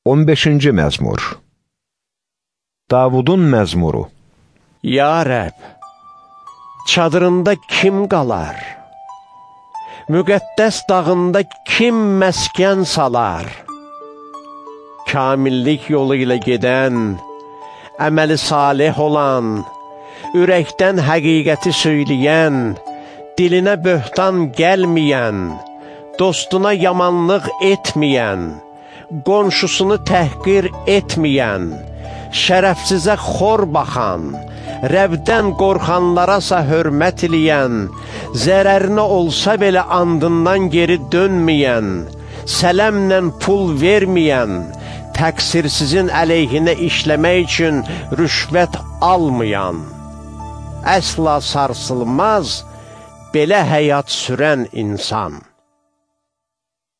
15-ci məzmur. Davudun məzmuru. Ya Rəbb, çadırında kim qalar? Müqəddəs dağında kim məskən salar? Kamillik yolu ilə gedən, əməli salih olan, ürəkdən həqiqəti söyləyən, dilinə böhtan gəlməyən, dostuna yamanlıq etməyən, qonşusunu təhqir etməyən, şərəfsizə xor baxan, Rəbdən qorxanlarasa hörmət eləyən, zərərinə olsa belə andından geri dönməyən, sələmlə pul verməyən, təqsirsizin əleyhinə işləmək üçün rüşvət almayan, əsla sarsılmaz belə həyat sürən insan.